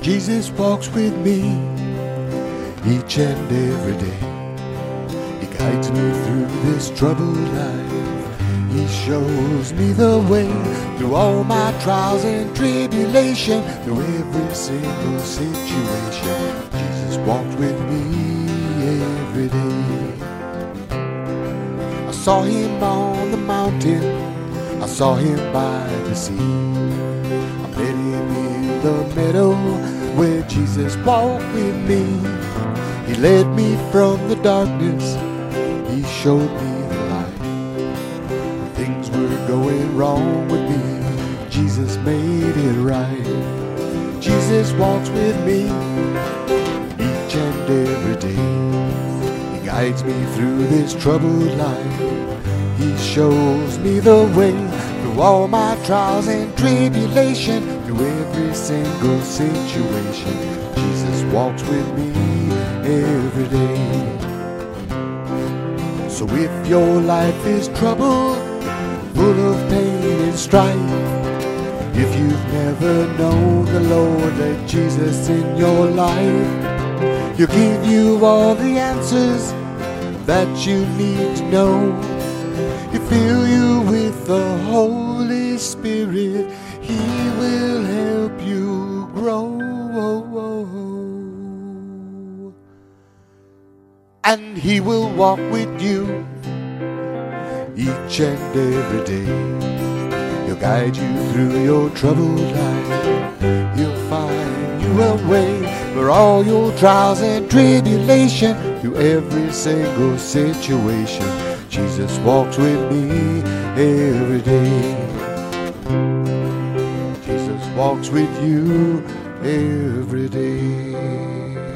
Jesus walks with me each and every day. He guides me through this troubled life. He shows me the way through all my trials and tribulation, through every single situation. Jesus walks with me every day. I saw him on the mountain, I saw him by the sea. I met him in the meadow where Jesus walked with me. He led me from the darkness, he showed me the light. When things were going wrong with me, Jesus made it right. Jesus walks with me each and every day. He guides me through this troubled life. He shows me the way through all my trials and tribulation, through every single situation. Jesus walks with me every day. So if your life is troubled, full of pain and strife, if you've never known the Lord, let Jesus in your life. He'll give you all the answers that you need to know. He'll fill you with the Holy Spirit. He will help you grow. And he will walk with you each and every day. He'll guide you through your troubled life. He'll find you a way for all your trials and tribulation, through every single situation. Jesus walks with me every day. Jesus walks with you every day.